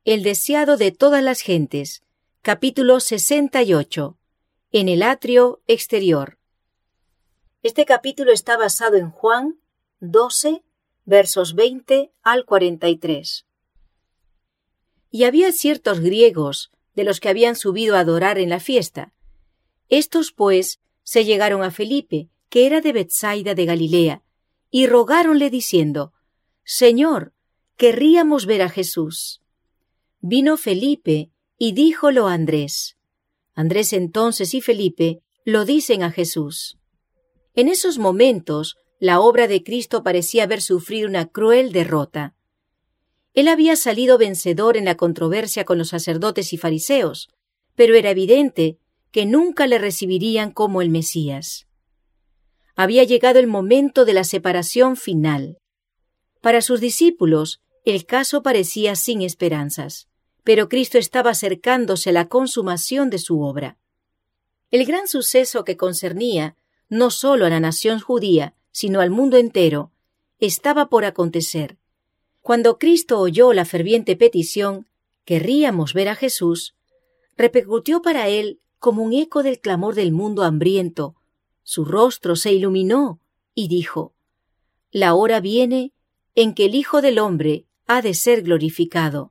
El deseado de todas las gentes, capítulo 68, en el atrio exterior. Este capítulo está basado en Juan 12, versos 20 al 43. Y había ciertos griegos de los que habían subido a adorar en la fiesta. Estos, pues, se llegaron a Felipe, que era de Betsaida de Galilea, y rogáronle diciendo: Señor, querríamos ver a Jesús. Vino Felipe y díjolo a Andrés. Andrés entonces y Felipe lo dicen a Jesús. En esos momentos, la obra de Cristo parecía haber sufrido una cruel derrota. Él había salido vencedor en la controversia con los sacerdotes y fariseos, pero era evidente que nunca le recibirían como el Mesías. Había llegado el momento de la separación final. Para sus discípulos, el caso parecía sin esperanzas, pero Cristo estaba acercándose a la consumación de su obra. El gran suceso que concernía no solo a la nación judía, sino al mundo entero, estaba por acontecer. Cuando Cristo oyó la ferviente petición, querríamos ver a Jesús, repercutió para él como un eco del clamor del mundo hambriento. Su rostro se iluminó y dijo: La hora viene en que el Hijo del Hombre ha de ser glorificado.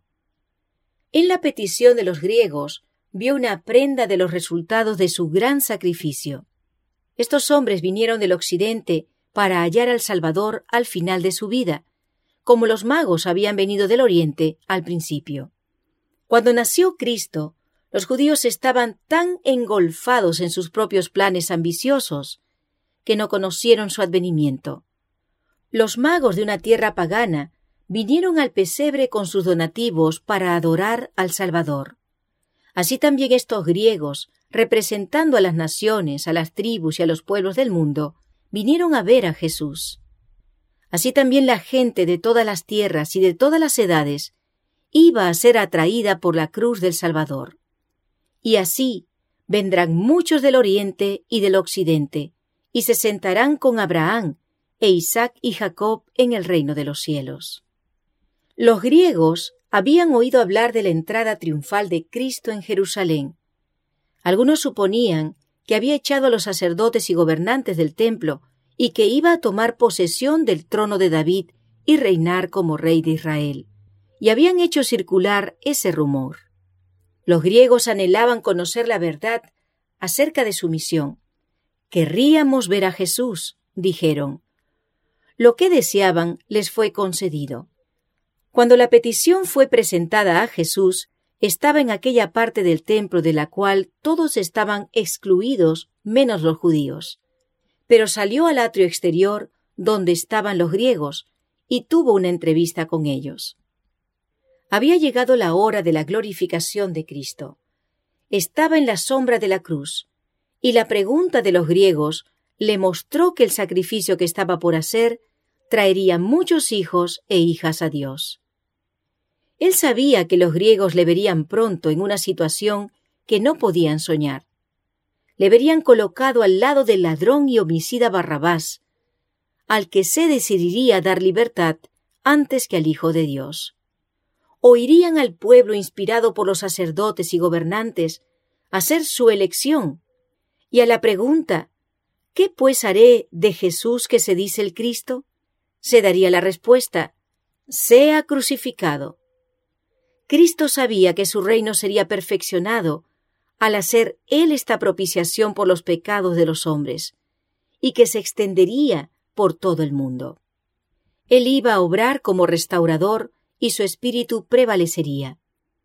En la petición de los griegos vio una prenda de los resultados de su gran sacrificio. Estos hombres vinieron del occidente para hallar al Salvador al final de su vida, como los magos habían venido del oriente al principio. Cuando nació Cristo, los judíos estaban tan engolfados en sus propios planes ambiciosos que no conocieron su advenimiento. Los magos de una tierra pagana vinieron al pesebre con sus donativos para adorar al Salvador. Así también estos griegos, representando a las naciones, a las tribus y a los pueblos del mundo, vinieron a ver a Jesús. Así también la gente de todas las tierras y de todas las edades iba a ser atraída por la cruz del Salvador. Y así vendrán muchos del oriente y del occidente, y se sentarán con Abraham e Isaac y Jacob en el reino de los cielos. Los griegos habían oído hablar de la entrada triunfal de Cristo en Jerusalén. Algunos suponían que había echado a los sacerdotes y gobernantes del templo y que iba a tomar posesión del trono de David y reinar como rey de Israel, y habían hecho circular ese rumor. Los griegos anhelaban conocer la verdad acerca de su misión. Querríamos ver a Jesús, dijeron. Lo que deseaban les fue concedido. Cuando la petición fue presentada a Jesús, estaba en aquella parte del templo de la cual todos estaban excluidos menos los judíos. Pero salió al atrio exterior donde estaban los griegos y tuvo una entrevista con ellos. Había llegado la hora de la glorificación de Cristo. Estaba en la sombra de la cruz, y la pregunta de los griegos le mostró que el sacrificio que estaba por hacer traería muchos hijos e hijas a Dios. Él sabía que los griegos le verían pronto en una situación que no podían soñar. Le verían colocado al lado del ladrón y homicida Barrabás, al que se decidiría dar libertad antes que al Hijo de Dios. Oirían al pueblo inspirado por los sacerdotes y gobernantes hacer su elección, y a la pregunta: ¿qué pues haré de Jesús que se dice el Cristo?, se daría la respuesta: sea crucificado. Cristo sabía que su reino sería perfeccionado al hacer Él esta propiciación por los pecados de los hombres, y que se extendería por todo el mundo. Él iba a obrar como restaurador y su espíritu prevalecería.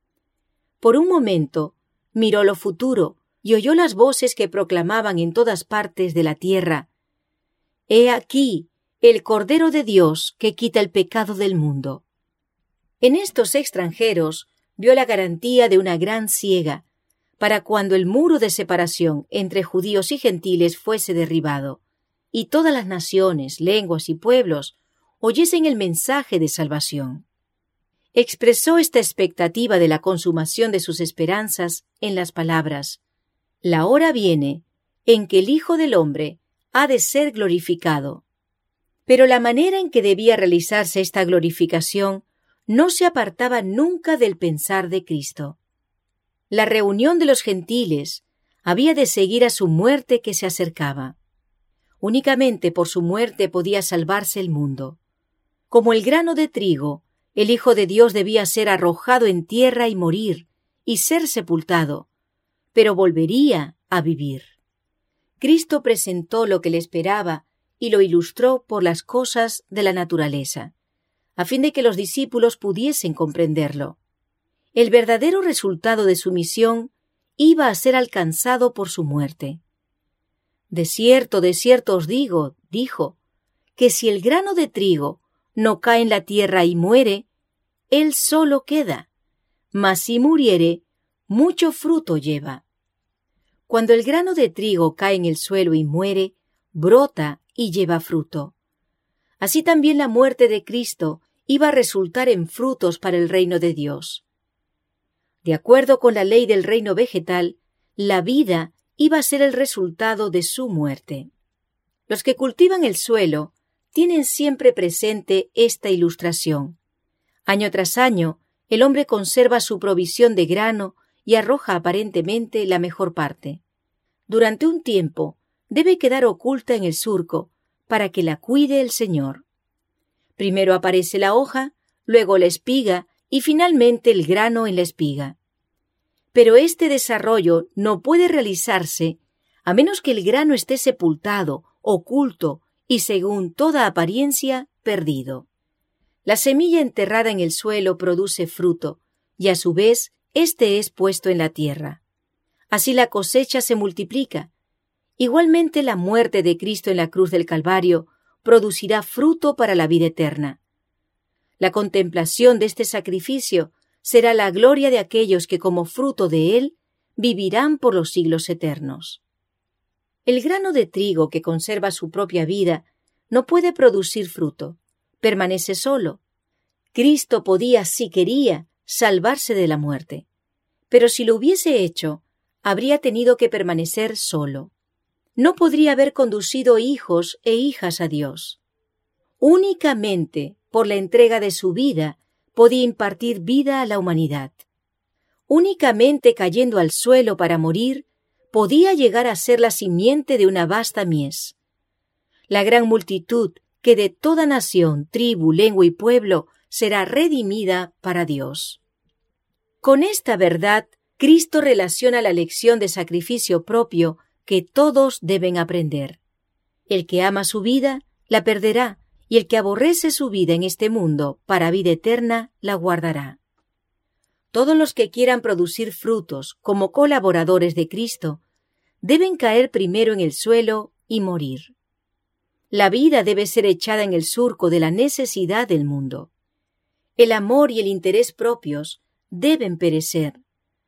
Por un momento miró lo futuro y oyó las voces que proclamaban en todas partes de la tierra: «He aquí el Cordero de Dios que quita el pecado del mundo». En estos extranjeros vio la garantía de una gran siega, para cuando el muro de separación entre judíos y gentiles fuese derribado, y todas las naciones, lenguas y pueblos oyesen el mensaje de salvación. Expresó esta expectativa de la consumación de sus esperanzas en las palabras: «La hora viene en que el Hijo del Hombre ha de ser glorificado». Pero la manera en que debía realizarse esta glorificación no se apartaba nunca del pensar de Cristo. La reunión de los gentiles había de seguir a su muerte que se acercaba. Únicamente por su muerte podía salvarse el mundo. Como el grano de trigo, el Hijo de Dios debía ser arrojado en tierra y morir, y ser sepultado, pero volvería a vivir. Cristo presentó lo que le esperaba y lo ilustró por las cosas de la naturaleza, a fin de que los discípulos pudiesen comprenderlo. El verdadero resultado de su misión iba a ser alcanzado por su muerte. De cierto os digo, dijo, que si el grano de trigo no cae en la tierra y muere, él solo queda, mas si muriere, mucho fruto lleva. Cuando el grano de trigo cae en el suelo y muere, brota y lleva fruto. Así también la muerte de Cristo iba a resultar en frutos para el reino de Dios. De acuerdo con la ley del reino vegetal, la vida iba a ser el resultado de su muerte. Los que cultivan el suelo tienen siempre presente esta ilustración. Año tras año, el hombre conserva su provisión de grano y arroja aparentemente la mejor parte. Durante un tiempo, debe quedar oculta en el surco para que la cuide el Señor. Primero aparece la hoja, luego la espiga y finalmente el grano en la espiga. Pero este desarrollo no puede realizarse a menos que el grano esté sepultado, oculto y, según toda apariencia, perdido. La semilla enterrada en el suelo produce fruto, y a su vez éste es puesto en la tierra. Así la cosecha se multiplica. Igualmente la muerte de Cristo en la cruz del Calvario producirá fruto para la vida eterna. La contemplación de este sacrificio será la gloria de aquellos que como fruto de él vivirán por los siglos eternos. El grano de trigo que conserva su propia vida no puede producir fruto, permanece solo. Cristo podía, si quería, salvarse de la muerte, pero si lo hubiese hecho, habría tenido que permanecer solo. No podría haber conducido hijos e hijas a Dios. Únicamente por la entrega de su vida podía impartir vida a la humanidad. Únicamente cayendo al suelo para morir, podía llegar a ser la simiente de una vasta mies. La gran multitud que de toda nación, tribu, lengua y pueblo será redimida para Dios. Con esta verdad, Cristo relaciona la lección de sacrificio propio que todos deben aprender. El que ama su vida, la perderá, y el que aborrece su vida en este mundo para vida eterna, la guardará. Todos los que quieran producir frutos como colaboradores de Cristo deben caer primero en el suelo y morir. La vida debe ser echada en el surco de la necesidad del mundo. El amor y el interés propios deben perecer.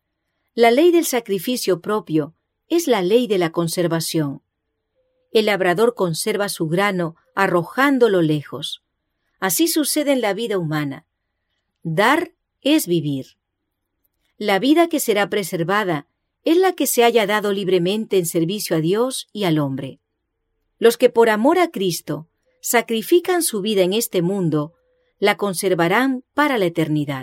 La ley del sacrificio propio es la ley de la conservación. El labrador conserva su grano arrojándolo lejos. Así sucede en la vida humana. Dar es vivir. La vida que será preservada es la que se haya dado libremente en servicio a Dios y al hombre. Los que por amor a Cristo sacrifican su vida en este mundo, la conservarán para la eternidad.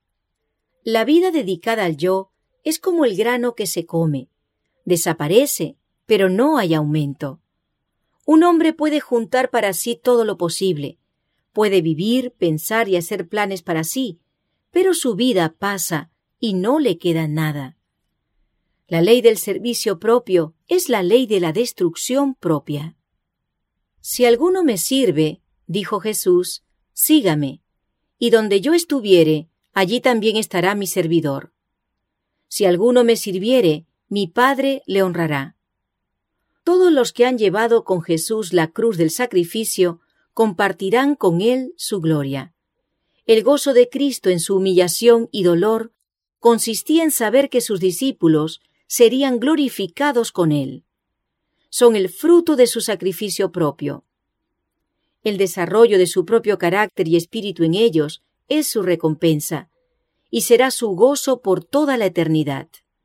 La vida dedicada al yo es como el grano que se come. Desaparece, pero no hay aumento. Un hombre puede juntar para sí todo lo posible, puede vivir, pensar y hacer planes para sí, pero su vida pasa y no le queda nada. La ley del servicio propio es la ley de la destrucción propia. Si alguno me sirve, dijo Jesús, sígame, y donde yo estuviere, allí también estará mi servidor. Si alguno me sirviere, mi Padre le honrará. Todos los que han llevado con Jesús la cruz del sacrificio compartirán con él su gloria. El gozo de Cristo en su humillación y dolor consistía en saber que sus discípulos serían glorificados con él. Son el fruto de su sacrificio propio. El desarrollo de su propio carácter y espíritu en ellos es su recompensa, y será su gozo por toda la eternidad.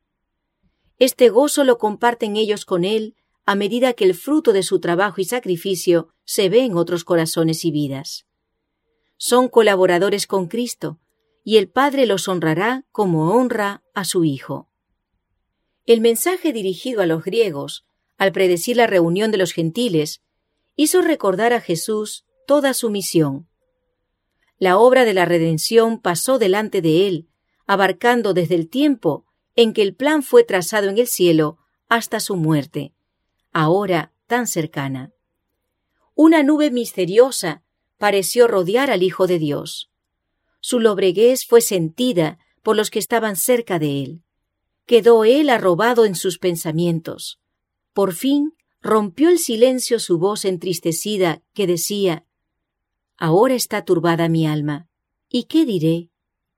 Este gozo lo comparten ellos con él a medida que el fruto de su trabajo y sacrificio se ve en otros corazones y vidas. Son colaboradores con Cristo, y el Padre los honrará como honra a su Hijo. El mensaje dirigido a los griegos, al predecir la reunión de los gentiles, hizo recordar a Jesús toda su misión. La obra de la redención pasó delante de él, abarcando desde el tiempo en que el plan fue trazado en el cielo hasta su muerte, ahora tan cercana. Una nube misteriosa pareció rodear al Hijo de Dios. Su lobreguez fue sentida por los que estaban cerca de él. Quedó él arrobado en sus pensamientos. Por fin rompió el silencio su voz entristecida que decía: «Ahora está turbada mi alma. ¿Y qué diré?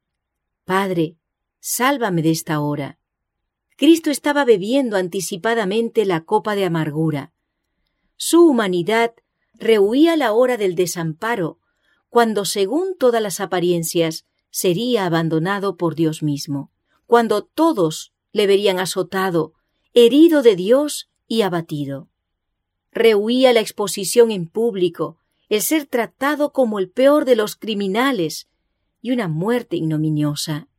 Padre, sálvame de esta hora». Cristo estaba bebiendo anticipadamente la copa de amargura. Su humanidad rehuía la hora del desamparo, cuando, según todas las apariencias, sería abandonado por Dios mismo, cuando todos le verían azotado, herido de Dios y abatido. Rehuía la exposición en público, el ser tratado como el peor de los criminales y una muerte ignominiosa.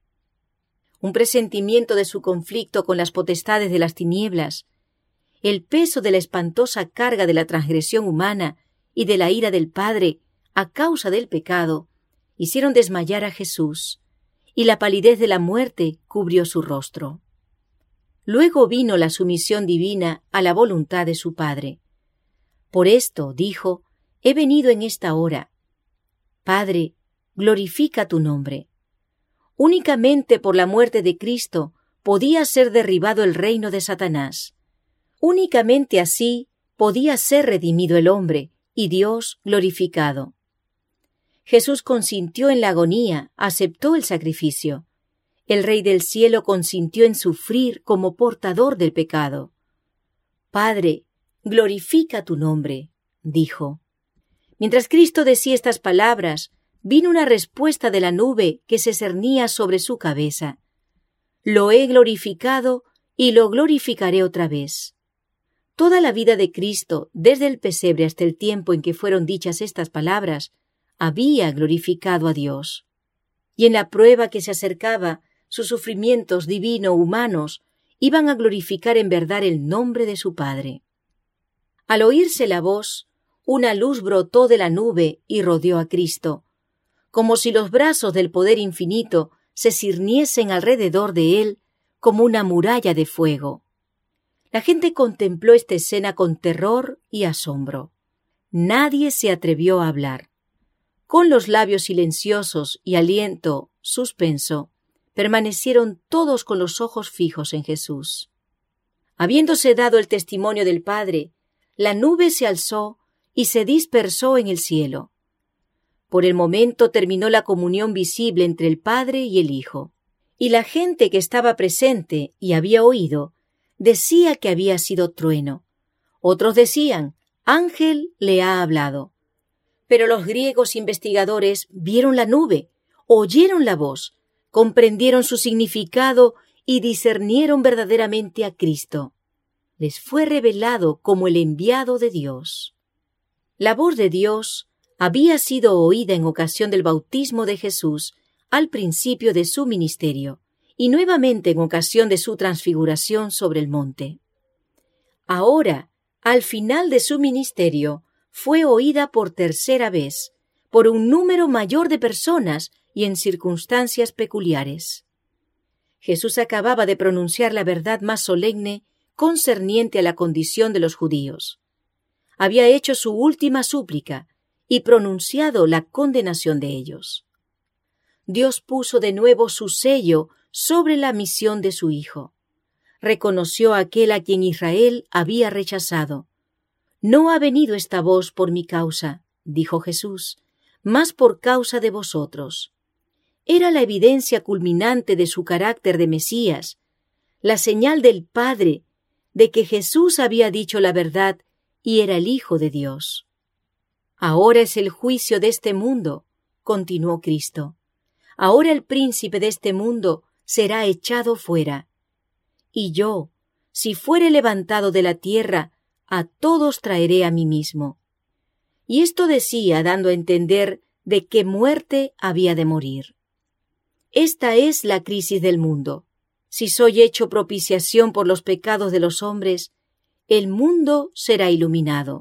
Un presentimiento de su conflicto con las potestades de las tinieblas, el peso de la espantosa carga de la transgresión humana y de la ira del Padre a causa del pecado, hicieron desmayar a Jesús, y la palidez de la muerte cubrió su rostro. Luego vino la sumisión divina a la voluntad de su Padre. Por esto, dijo, he venido en esta hora. Padre, glorifica tu nombre. Únicamente por la muerte de Cristo podía ser derribado el reino de Satanás. Únicamente así podía ser redimido el hombre y Dios glorificado. Jesús consintió en la agonía, aceptó el sacrificio. El Rey del Cielo consintió en sufrir como portador del pecado. Padre, glorifica tu nombre, dijo. Mientras Cristo decía estas palabras, vino una respuesta de la nube que se cernía sobre su cabeza. Lo he glorificado y lo glorificaré otra vez. Toda la vida de Cristo, desde el pesebre hasta el tiempo en que fueron dichas estas palabras, había glorificado a Dios. Y en la prueba que se acercaba, sus sufrimientos divino-humanos iban a glorificar en verdad el nombre de su Padre. Al oírse la voz, una luz brotó de la nube y rodeó a Cristo, como si los brazos del poder infinito se cirniesen alrededor de él como una muralla de fuego. La gente contempló esta escena con terror y asombro. Nadie se atrevió a hablar. Con los labios silenciosos y aliento suspenso, permanecieron todos con los ojos fijos en Jesús. Habiéndose dado el testimonio del Padre, la nube se alzó y se dispersó en el cielo. Por el momento terminó la comunión visible entre el Padre y el Hijo, y la gente que estaba presente y había oído decía que había sido trueno. Otros decían, ángel le ha hablado. Pero los griegos investigadores vieron la nube, oyeron la voz, comprendieron su significado y discernieron verdaderamente a Cristo. Les fue revelado como el enviado de Dios. La voz de Dios había sido oída en ocasión del bautismo de Jesús al principio de su ministerio y nuevamente en ocasión de su transfiguración sobre el monte. Ahora, al final de su ministerio, fue oída por tercera vez, por un número mayor de personas y en circunstancias peculiares. Jesús acababa de pronunciar la verdad más solemne concerniente a la condición de los judíos. Había hecho su última súplica y pronunciado la condenación de ellos. Dios puso de nuevo su sello sobre la misión de su Hijo. Reconoció a aquel a quien Israel había rechazado. No ha venido esta voz por mi causa, dijo Jesús, mas por causa de vosotros. Era la evidencia culminante de su carácter de Mesías, la señal del Padre de que Jesús había dicho la verdad y era el Hijo de Dios. Ahora es el juicio de este mundo, continuó Cristo. Ahora el príncipe de este mundo será echado fuera. Y yo, si fuere levantado de la tierra, a todos traeré a mí mismo. Y esto decía dando a entender de qué muerte había de morir. Esta es la crisis del mundo. Si soy hecho propiciación por los pecados de los hombres, el mundo será iluminado.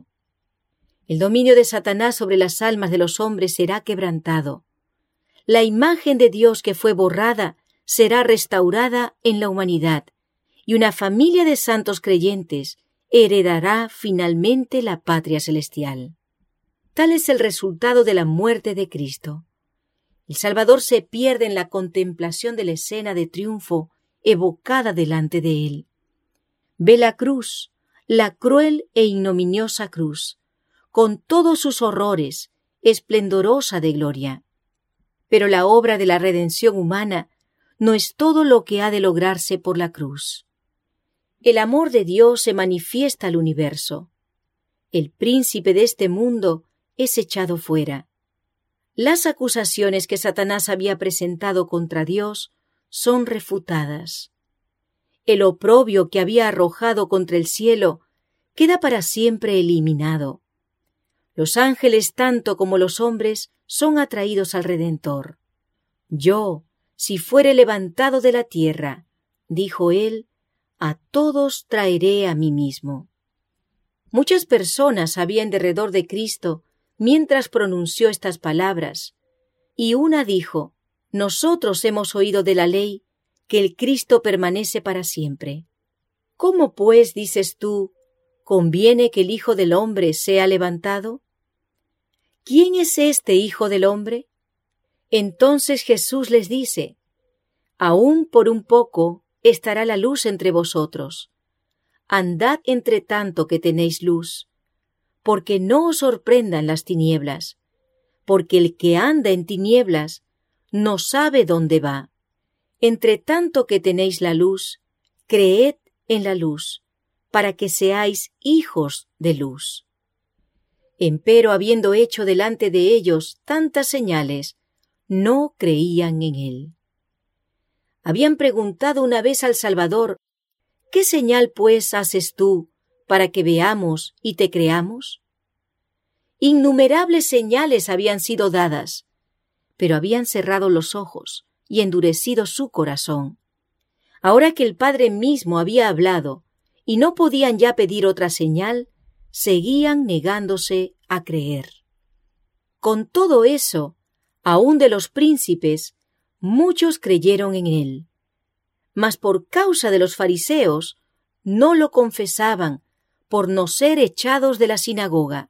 El dominio de Satanás sobre las almas de los hombres será quebrantado. La imagen de Dios que fue borrada será restaurada en la humanidad, y una familia de santos creyentes heredará finalmente la patria celestial. Tal es el resultado de la muerte de Cristo. El Salvador se pierde en la contemplación de la escena de triunfo evocada delante de él. Ve la cruz, la cruel e ignominiosa cruz, con todos sus horrores, esplendorosa de gloria. Pero la obra de la redención humana no es todo lo que ha de lograrse por la cruz. El amor de Dios se manifiesta al universo. El príncipe de este mundo es echado fuera. Las acusaciones que Satanás había presentado contra Dios son refutadas. El oprobio que había arrojado contra el cielo queda para siempre eliminado. Los ángeles, tanto como los hombres, son atraídos al Redentor. Yo, si fuere levantado de la tierra, dijo él, a todos traeré a mí mismo. Muchas personas había en derredor de Cristo mientras pronunció estas palabras, y una dijo, nosotros hemos oído de la ley que el Cristo permanece para siempre. ¿Cómo pues, dices tú, conviene que el Hijo del Hombre sea levantado? ¿Quién es este Hijo del Hombre? Entonces Jesús les dice, aún por un poco estará la luz entre vosotros. Andad entre tanto que tenéis luz, porque no os sorprendan las tinieblas, porque el que anda en tinieblas no sabe dónde va. Entre tanto que tenéis la luz, creed en la luz, para que seáis hijos de luz. Empero, habiendo hecho delante de ellos tantas señales, no creían en él. Habían preguntado una vez al Salvador, ¿qué señal pues haces tú para que veamos y te creamos? Innumerables señales habían sido dadas, pero habían cerrado los ojos y endurecido su corazón. Ahora que el Padre mismo había hablado y no podían ya pedir otra señal, seguían negándose a creer. Con todo eso, aun de los príncipes, muchos creyeron en él. Mas por causa de los fariseos, no lo confesaban por no ser echados de la sinagoga.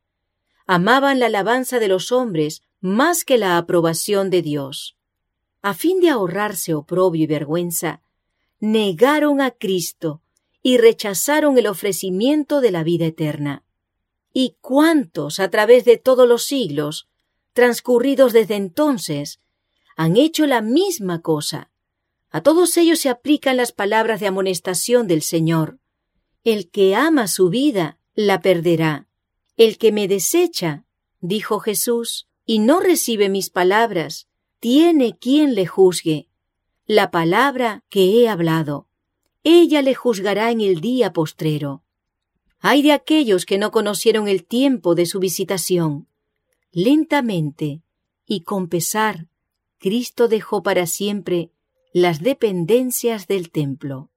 Amaban la alabanza de los hombres más que la aprobación de Dios. A fin de ahorrarse oprobio y vergüenza, negaron a Cristo y rechazaron el ofrecimiento de la vida eterna. ¿Y cuántos a través de todos los siglos, transcurridos desde entonces, han hecho la misma cosa? A todos ellos se aplican las palabras de amonestación del Señor. El que ama su vida, la perderá. El que me desecha, dijo Jesús, y no recibe mis palabras, tiene quien le juzgue. La palabra que he hablado, ella le juzgará en el día postrero. Ay de aquellos que no conocieron el tiempo de su visitación. Lentamente y con pesar, Cristo dejó para siempre las dependencias del templo.